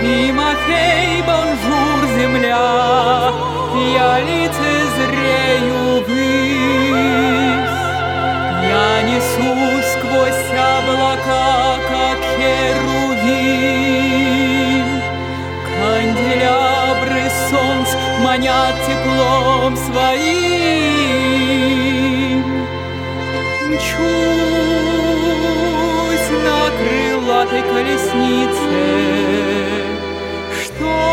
Тимофей, бонжур, земля, я лицезрею ввысь. Я несусь сквозь облака, как херувим. Канделябры солнц манят теплом своим. Мчусь на крылатой колеснице, что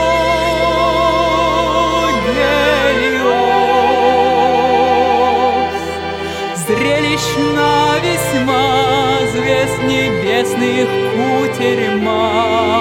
Гелиос. Зрелищна весьма звезд небесных кутерьма.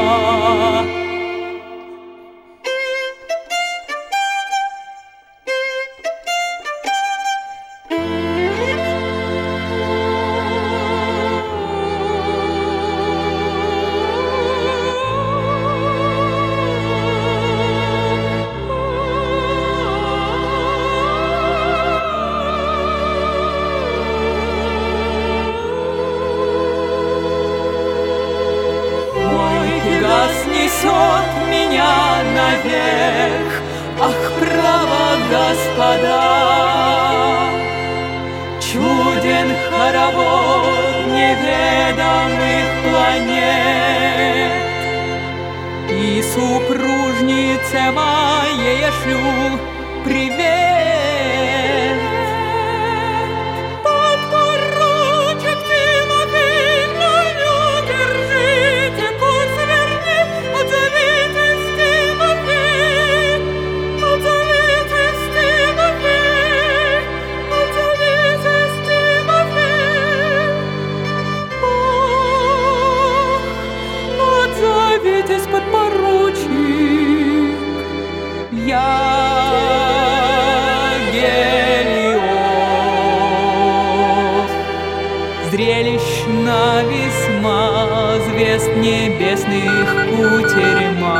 Несет меня наверх, ах, право, господа! Чуден хоровод неведомых планет, и супружнице моей я шлю привет. Подпоручик, я Гелиос. Зрелищна весьма звезд небесных кутерьма.